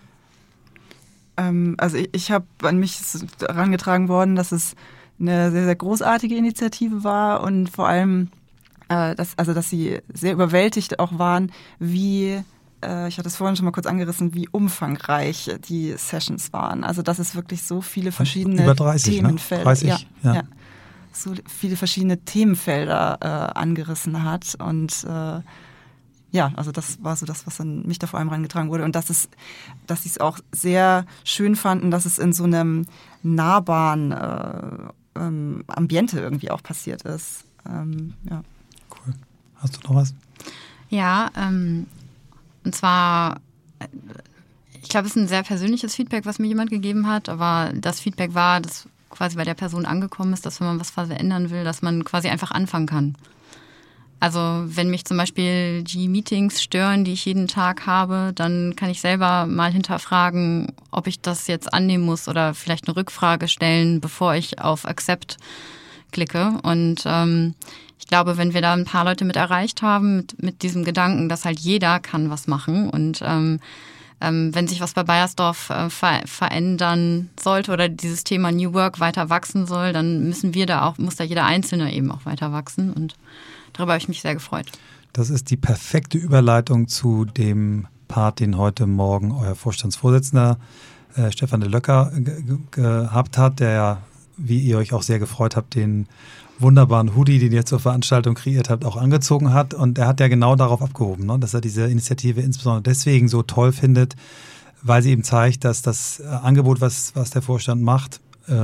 Also ich habe an mich herangetragen worden, dass es eine sehr, sehr großartige Initiative war und vor allem, dass sie sehr überwältigt auch waren, wie, ich hatte es vorhin schon mal kurz angerissen, wie umfangreich die Sessions waren. Also dass es wirklich so viele verschiedene über 30, Themenfelder, ne? 30, ja. So viele verschiedene Themenfelder angerissen hat und also das war so das, was an mich da vor allem herangetragen wurde. Und dass sie es auch sehr schön fanden, dass es in so einem nahbaren Ambiente irgendwie auch passiert ist. Ja. Cool. Hast du noch was? Ja, und zwar, ich glaube, es ist ein sehr persönliches Feedback, was mir jemand gegeben hat, aber das Feedback war, dass quasi bei der Person angekommen ist, dass wenn man was verändern will, dass man quasi einfach anfangen kann. Also wenn mich zum Beispiel die Meetings stören, die ich jeden Tag habe, dann kann ich selber mal hinterfragen, ob ich das jetzt annehmen muss oder vielleicht eine Rückfrage stellen, bevor ich auf Accept klicke. Und ich glaube, wenn wir da ein paar Leute mit erreicht haben, mit diesem Gedanken, dass halt jeder kann was machen und wenn sich was bei Beiersdorf verändern sollte oder dieses Thema New Work weiter wachsen soll, dann muss da jeder Einzelne eben auch weiter wachsen und darüber habe ich mich sehr gefreut. Das ist die perfekte Überleitung zu dem Part, den heute Morgen euer Vorstandsvorsitzender Stefan de Löcker gehabt hat, der ja, wie ihr euch auch sehr gefreut habt, den wunderbaren Hoodie, den ihr zur Veranstaltung kreiert habt, auch angezogen hat. Und er hat ja genau darauf abgehoben, ne, dass er diese Initiative insbesondere deswegen so toll findet, weil sie eben zeigt, dass das Angebot, was der Vorstand macht,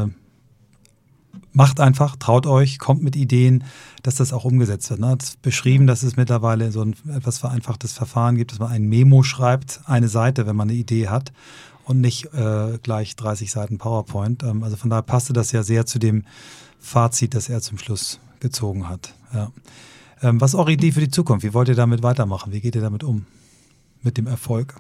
macht einfach, traut euch, kommt mit Ideen, dass das auch umgesetzt wird. Ne? Hat beschrieben, dass es mittlerweile so ein etwas vereinfachtes Verfahren gibt, dass man ein Memo schreibt, eine Seite, wenn man eine Idee hat und nicht gleich 30 Seiten PowerPoint. Also von daher passte das ja sehr zu dem Fazit, das er zum Schluss gezogen hat. Ja. Was ist eure Idee für die Zukunft? Wie wollt ihr damit weitermachen? Wie geht ihr damit um? Mit dem Erfolg?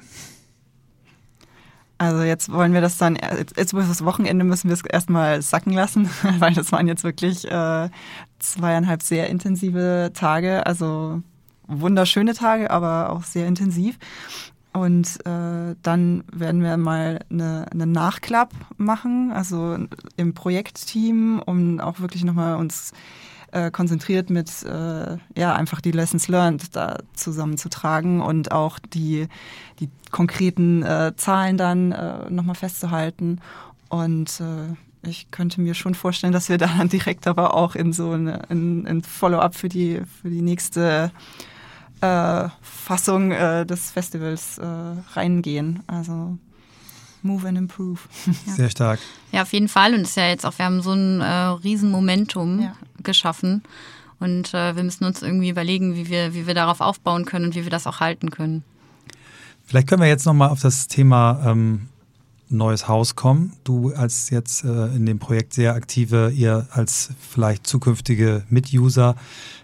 Also jetzt wollen wir das dann, jetzt über das Wochenende müssen wir es erstmal sacken lassen, weil das waren jetzt wirklich 2,5 sehr intensive Tage, also wunderschöne Tage, aber auch sehr intensiv. Und dann werden wir mal eine Nachklapp machen, also im Projektteam, um auch wirklich nochmal uns konzentriert mit einfach die Lessons learned da zusammenzutragen und auch die konkreten Zahlen dann nochmal festzuhalten. Und ich könnte mir schon vorstellen, dass wir dann direkt aber auch in so ein Follow-up für die nächste Fassung des Festivals reingehen. Also Move and Improve. Ja. Sehr stark. Ja, auf jeden Fall. Und es ist ja jetzt auch, wir haben so ein riesen Momentum geschaffen. Und wir müssen uns irgendwie überlegen, wie wir darauf aufbauen können und wie wir das auch halten können. Vielleicht können wir jetzt nochmal auf das Thema neues Haus kommen. Du als jetzt in dem Projekt sehr aktive, ihr als vielleicht zukünftige Mituser.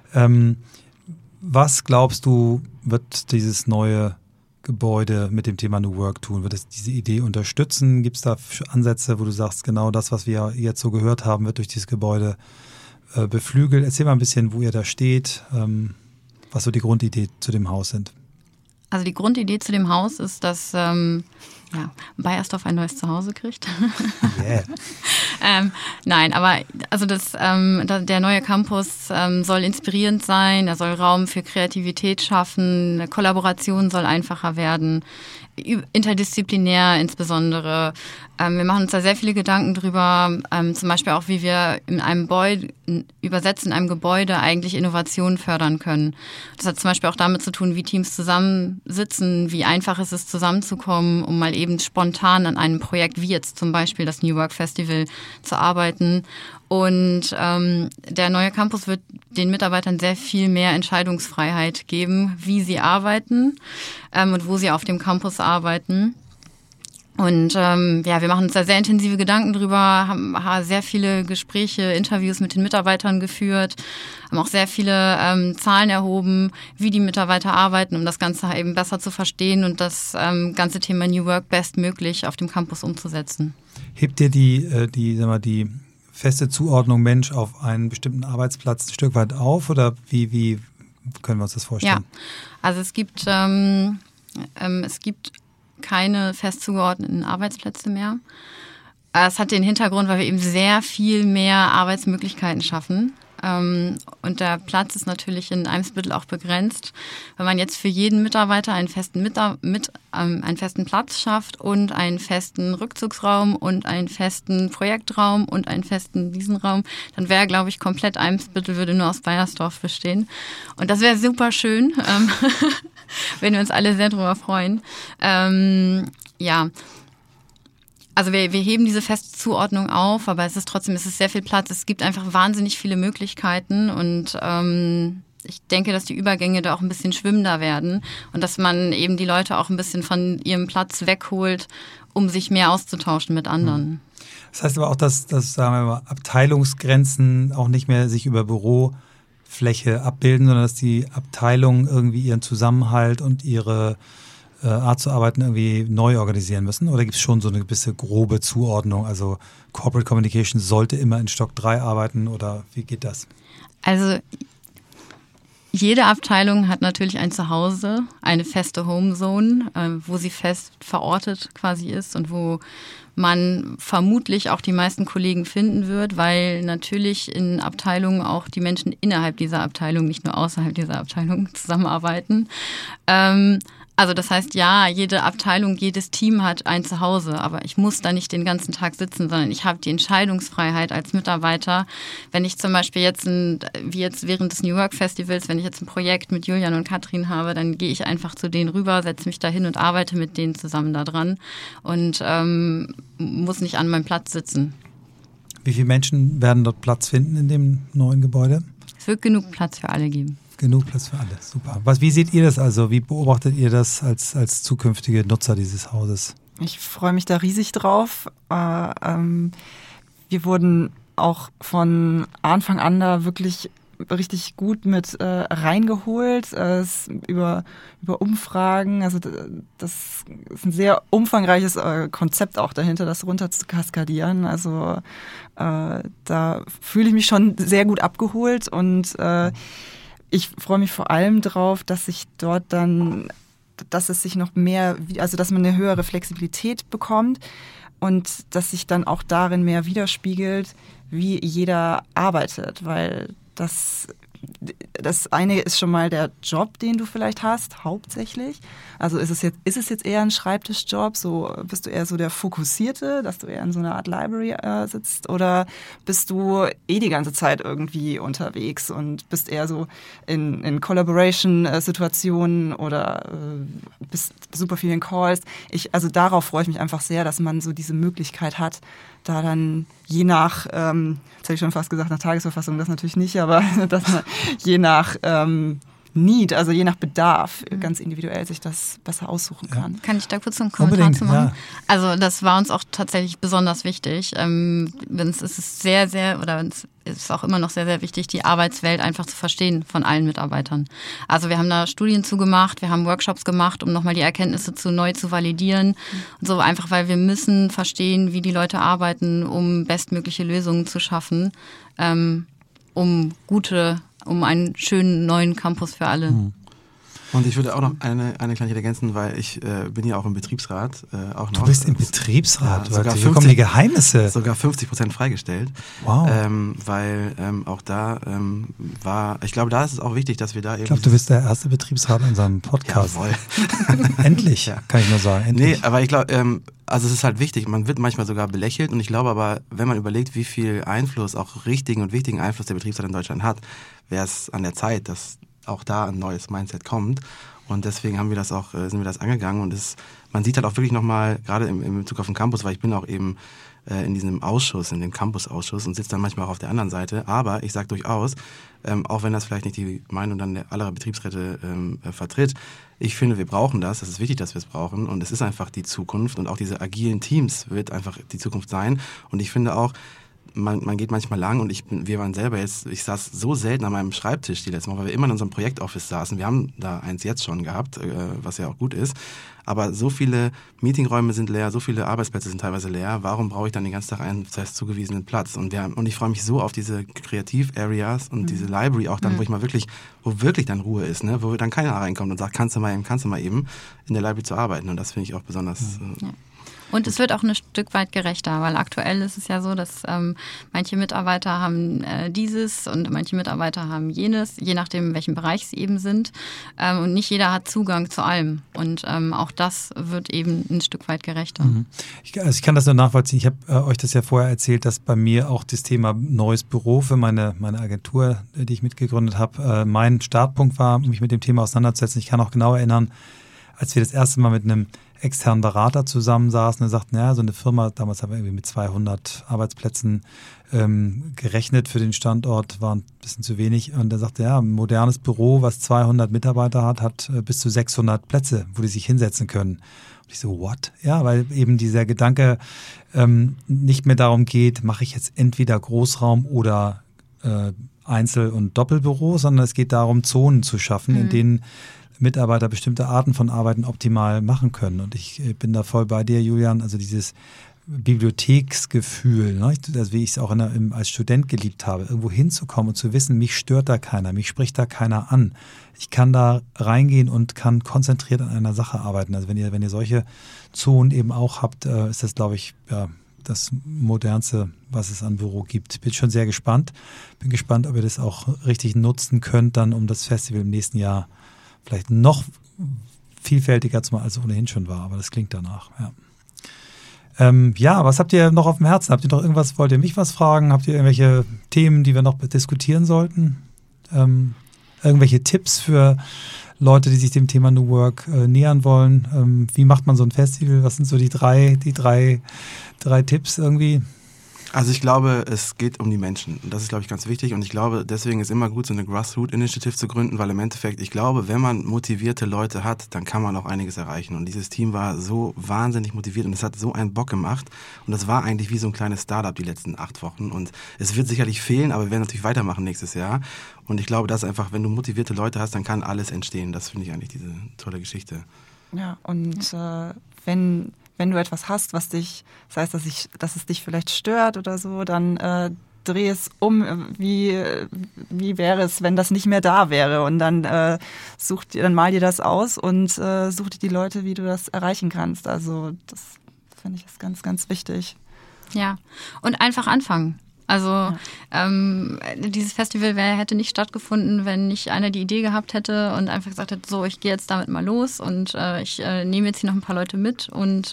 Was glaubst du, wird dieses neue Gebäude mit dem Thema New Work tun? Wird es diese Idee unterstützen? Gibt es da Ansätze, wo du sagst, genau das, was wir jetzt so gehört haben, wird durch dieses Gebäude beflügelt? Erzähl mal ein bisschen, wo ihr da steht, was so die Grundidee zu dem Haus sind. Also die Grundidee zu dem Haus ist, dass Baiersdorf ein neues Zuhause kriegt. Yeah. Nein, aber also der neue Campus soll inspirierend sein, er soll Raum für Kreativität schaffen, Kollaboration soll einfacher werden, interdisziplinär insbesondere. Wir machen uns da sehr viele Gedanken drüber, zum Beispiel auch, wie wir in einem Gebäude eigentlich Innovationen fördern können. Das hat zum Beispiel auch damit zu tun, wie Teams zusammensitzen, wie einfach es ist, zusammenzukommen, um mal eben spontan an einem Projekt wie jetzt zum Beispiel das New Work Festival zu arbeiten. Und der neue Campus wird den Mitarbeitern sehr viel mehr Entscheidungsfreiheit geben, wie sie arbeiten und wo sie auf dem Campus arbeiten. Und wir machen uns da sehr intensive Gedanken drüber, haben sehr viele Gespräche, Interviews mit den Mitarbeitern geführt, haben auch sehr viele Zahlen erhoben, wie die Mitarbeiter arbeiten, um das Ganze eben besser zu verstehen und das ganze Thema New Work bestmöglich auf dem Campus umzusetzen. Hebt dir die feste Zuordnung Mensch auf einen bestimmten Arbeitsplatz ein Stück weit auf oder wie können wir uns das vorstellen? Ja, also es gibt keine fest zugeordneten Arbeitsplätze mehr. Es hat den Hintergrund, weil wir eben sehr viel mehr Arbeitsmöglichkeiten schaffen. Und der Platz ist natürlich in Eimsbüttel auch begrenzt. Wenn man jetzt für jeden Mitarbeiter einen festen Platz schafft und einen festen Rückzugsraum und einen festen Projektraum und einen festen Wiesenraum, dann wäre, glaube ich, komplett Eimsbüttel würde nur aus Baiersdorf bestehen. Und das wäre super schön, wenn wir uns alle sehr drüber freuen. Also wir heben diese feste Zuordnung auf, aber es ist sehr viel Platz. Es gibt einfach wahnsinnig viele Möglichkeiten und ich denke, dass die Übergänge da auch ein bisschen schwimmender werden und dass man eben die Leute auch ein bisschen von ihrem Platz wegholt, um sich mehr auszutauschen mit anderen. Das heißt aber auch, dass sagen wir mal, Abteilungsgrenzen auch nicht mehr sich über Bürofläche abbilden, sondern dass die Abteilungen irgendwie ihren Zusammenhalt und ihre Art zu arbeiten irgendwie neu organisieren müssen? Oder gibt es schon so eine gewisse grobe Zuordnung? Also Corporate Communication sollte immer in Stock 3 arbeiten oder wie geht das? Also jede Abteilung hat natürlich ein Zuhause, eine feste Homezone, wo sie fest verortet quasi ist und wo man vermutlich auch die meisten Kollegen finden wird, weil natürlich in Abteilungen auch die Menschen innerhalb dieser Abteilung, nicht nur außerhalb dieser Abteilung zusammenarbeiten. Also das heißt, ja, jede Abteilung, jedes Team hat ein Zuhause, aber ich muss da nicht den ganzen Tag sitzen, sondern ich habe die Entscheidungsfreiheit als Mitarbeiter. Wenn ich zum Beispiel wie jetzt während des New Work Festivals, wenn ich jetzt ein Projekt mit Julian und Katrin habe, dann gehe ich einfach zu denen rüber, setze mich da hin und arbeite mit denen zusammen da dran und muss nicht an meinem Platz sitzen. Wie viele Menschen werden dort Platz finden in dem neuen Gebäude? Es wird genug Platz für alle geben. Genug Platz für alle, super. Wie seht ihr das also? Wie beobachtet ihr das als zukünftige Nutzer dieses Hauses? Ich freue mich da riesig drauf. Wir wurden auch von Anfang an da wirklich richtig gut mit reingeholt über Umfragen. Also das ist ein sehr umfangreiches Konzept auch dahinter, das runter zu kaskadieren. Also da fühle ich mich schon sehr gut abgeholt und ich freue mich vor allem drauf, dass es sich noch mehr, also dass man eine höhere Flexibilität bekommt und dass sich dann auch darin mehr widerspiegelt, wie jeder arbeitet, weil das eine ist schon mal der Job, den du vielleicht hast, hauptsächlich. Also ist es jetzt eher ein Schreibtischjob, so bist du eher so der Fokussierte, dass du eher in so einer Art Library sitzt, oder bist du die ganze Zeit irgendwie unterwegs und bist eher so in Collaboration-Situationen oder bist super viel in Calls. Also darauf freue ich mich einfach sehr, dass man so diese Möglichkeit hat, da dann je nach, jetzt hätte ich schon fast gesagt, nach Tagesverfassung, das natürlich nicht, aber dass man je nach Need, also je nach Bedarf, ganz individuell sich das besser aussuchen kann. Kann ich da kurz einen Kommentar zu machen? Ja. Also das war uns auch tatsächlich besonders wichtig. Es ist sehr, sehr, oder es ist auch immer noch sehr, sehr wichtig, die Arbeitswelt einfach zu verstehen von allen Mitarbeitern. Also wir haben da Studien zugemacht, wir haben Workshops gemacht, um nochmal die Erkenntnisse neu zu validieren. Und so einfach, weil wir müssen verstehen, wie die Leute arbeiten, um bestmögliche Lösungen zu schaffen, um einen schönen neuen Campus für alle. Und ich würde auch noch eine Kleinigkeit ergänzen, weil ich bin ja auch im Betriebsrat. Auch noch. Du bist im Betriebsrat, ja, sogar hier kommen die Geheimnisse. Sogar 50% freigestellt. Wow. Weil auch da ich glaube, da ist es auch wichtig, dass wir da eben... Ich glaube, du bist der erste Betriebsrat in unserem Podcast. Jawohl. Endlich, Ja. kann ich nur sagen. Endlich. Nee, aber ich glaube, also es ist halt wichtig, man wird manchmal sogar belächelt und ich glaube aber, wenn man überlegt, wie viel Einfluss, auch richtigen und wichtigen Einfluss der Betriebsrat in Deutschland hat, wäre es an der Zeit, dass auch da ein neues Mindset kommt und deswegen sind wir das angegangen und man sieht halt auch wirklich nochmal, gerade im Bezug auf den Campus, weil ich bin auch eben in diesem Ausschuss, in dem Campus-Ausschuss und sitze dann manchmal auch auf der anderen Seite, aber ich sage durchaus, auch wenn das vielleicht nicht die Meinung dann aller Betriebsräte vertritt, ich finde, wir brauchen das ist wichtig, dass wir es brauchen und es ist einfach die Zukunft und auch diese agilen Teams wird einfach die Zukunft sein und ich finde auch, man geht manchmal lang und wir waren selber ich saß so selten an meinem Schreibtisch die letzten Mal, weil wir immer in unserem Projektoffice saßen. Wir haben da eins jetzt schon gehabt, was ja auch gut ist. Aber so viele Meetingräume sind leer, so viele Arbeitsplätze sind teilweise leer. Warum brauche ich dann den ganzen Tag einen fest zugewiesenen Platz? Und ich freue mich so auf diese Kreativ-Areas und diese Library auch dann, wo wirklich dann Ruhe ist, ne? Wo dann keiner reinkommt und sagt, kannst du mal eben in der Library zu arbeiten. Und das finde ich auch besonders... Ja. Und es wird auch ein Stück weit gerechter, weil aktuell ist es ja so, dass manche Mitarbeiter haben dieses und manche Mitarbeiter haben jenes, je nachdem, in welchem Bereich sie eben sind. Und nicht jeder hat Zugang zu allem. Und auch das wird eben ein Stück weit gerechter. Ich kann das nur nachvollziehen. Ich habe euch das ja vorher erzählt, dass bei mir auch das Thema neues Büro für meine Agentur, die ich mitgegründet habe, mein Startpunkt war, mich mit dem Thema auseinanderzusetzen. Ich kann auch genau erinnern, als wir das erste Mal mit einem externen Berater zusammensaßen und sagten, ja, so eine Firma, damals haben wir irgendwie mit 200 Arbeitsplätzen gerechnet für den Standort, war ein bisschen zu wenig. Und er sagte, ja, ein modernes Büro, was 200 Mitarbeiter hat bis zu 600 Plätze, wo die sich hinsetzen können. Und ich so, what? Ja, weil eben dieser Gedanke nicht mehr darum geht, mache ich jetzt entweder Großraum oder Einzel- und Doppelbüro, sondern es geht darum, Zonen zu schaffen, in denen Mitarbeiter bestimmte Arten von Arbeiten optimal machen können. Und ich bin da voll bei dir, Julian. Also dieses Bibliotheksgefühl, ne? Also wie ich es auch als Student geliebt habe, irgendwo hinzukommen und zu wissen, mich stört da keiner, mich spricht da keiner an. Ich kann da reingehen und kann konzentriert an einer Sache arbeiten. Also wenn ihr solche Zonen eben auch habt, ist das, glaube ich, ja, das Modernste, was es an Büro gibt. Bin schon sehr gespannt. Bin gespannt, ob ihr das auch richtig nutzen könnt, dann um das Festival im nächsten Jahr vielleicht noch vielfältiger zu machen, als es ohnehin schon war, aber das klingt danach, ja. Ja, was habt ihr noch auf dem Herzen? Habt ihr noch irgendwas, wollt ihr mich was fragen? Habt ihr irgendwelche Themen, die wir noch diskutieren sollten? Irgendwelche Tipps für Leute, die sich dem Thema New Work nähern wollen? Wie macht man so ein Festival? Was sind so die drei Tipps irgendwie? Also ich glaube, es geht um die Menschen. Das ist, glaube ich, ganz wichtig. Und ich glaube, deswegen ist immer gut, so eine Grassroot-Initiative zu gründen, weil im Endeffekt, ich glaube, wenn man motivierte Leute hat, dann kann man auch einiges erreichen. Und dieses Team war so wahnsinnig motiviert und es hat so einen Bock gemacht. Und das war eigentlich wie so ein kleines Startup die letzten 8 Wochen. Und es wird sicherlich fehlen, aber wir werden natürlich weitermachen nächstes Jahr. Und ich glaube, dass einfach, wenn du motivierte Leute hast, dann kann alles entstehen. Das finde ich eigentlich diese tolle Geschichte. Ja, und wenn du etwas hast, was dich, das heißt, dass es dich vielleicht stört oder so, dann dreh es um. Wie wäre es, wenn das nicht mehr da wäre? Und dann dann mal dir das aus und such dir die Leute, wie du das erreichen kannst. Also das finde ich ist ganz, ganz wichtig. Ja, und einfach anfangen. Also dieses Festival hätte nicht stattgefunden, wenn nicht einer die Idee gehabt hätte und einfach gesagt hätte, so, ich gehe jetzt damit mal los und ich nehme jetzt hier noch ein paar Leute mit und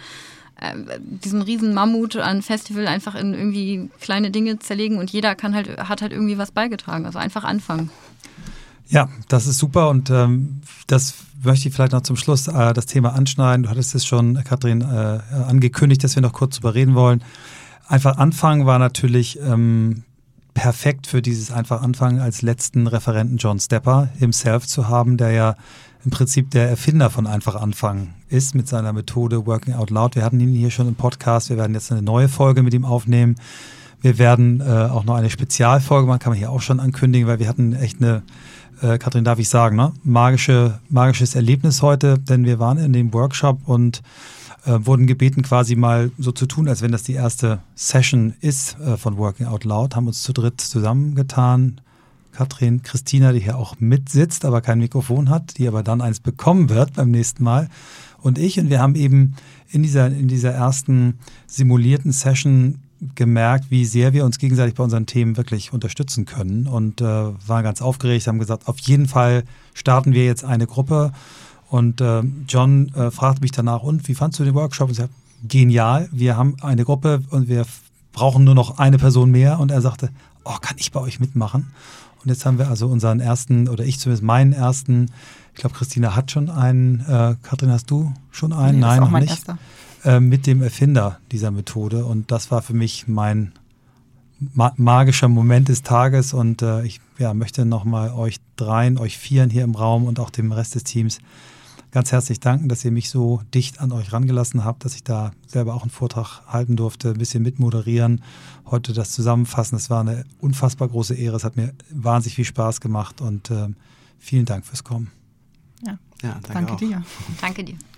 diesen riesen Mammut an Festival einfach in irgendwie kleine Dinge zerlegen und jeder hat halt irgendwie was beigetragen. Also einfach anfangen. Ja, das ist super und das möchte ich vielleicht noch zum Schluss das Thema anschneiden. Du hattest es schon, Katrin, angekündigt, dass wir noch kurz drüber reden wollen. Einfach anfangen war natürlich perfekt für dieses einfach Anfangen als letzten Referenten John Stepper himself zu haben, der ja im Prinzip der Erfinder von einfach anfangen ist mit seiner Methode Working Out Loud. Wir hatten ihn hier schon im Podcast, wir werden jetzt eine neue Folge mit ihm aufnehmen. Wir werden auch noch eine Spezialfolge machen, kann man hier auch schon ankündigen, weil wir hatten echt eine, Katrin, darf ich sagen, ne? Magisches Erlebnis heute, denn wir waren in dem Workshop und wurden gebeten, quasi mal so zu tun, als wenn das die erste Session ist von Working Out Loud, haben uns zu dritt zusammengetan. Katrin, Christina, die hier auch mitsitzt, aber kein Mikrofon hat, die aber dann eins bekommen wird beim nächsten Mal. Und ich. Und wir haben eben in dieser ersten simulierten Session gemerkt, wie sehr wir uns gegenseitig bei unseren Themen wirklich unterstützen können. Und waren ganz aufgeregt, haben gesagt, auf jeden Fall starten wir jetzt eine Gruppe. Und John fragte mich danach, und wie fandst du den Workshop? Und ich sagte, genial, wir haben eine Gruppe und wir brauchen nur noch eine Person mehr. Und er sagte, oh, kann ich bei euch mitmachen? Und jetzt haben wir also unseren ersten, oder ich zumindest meinen ersten, ich glaube, Christina hat schon einen. Katrin, hast du schon einen? Nee, Nein, noch nicht. Erster. Mit dem Erfinder dieser Methode. Und das war für mich mein magischer Moment des Tages. Und ich möchte nochmal euch dreien, euch vieren hier im Raum und auch dem Rest des Teams ganz herzlich danken, dass ihr mich so dicht an euch rangelassen habt, dass ich da selber auch einen Vortrag halten durfte, ein bisschen mitmoderieren, heute das zusammenfassen. Es war eine unfassbar große Ehre. Es hat mir wahnsinnig viel Spaß gemacht und vielen Dank fürs Kommen. Ja, danke auch. dir. Danke dir.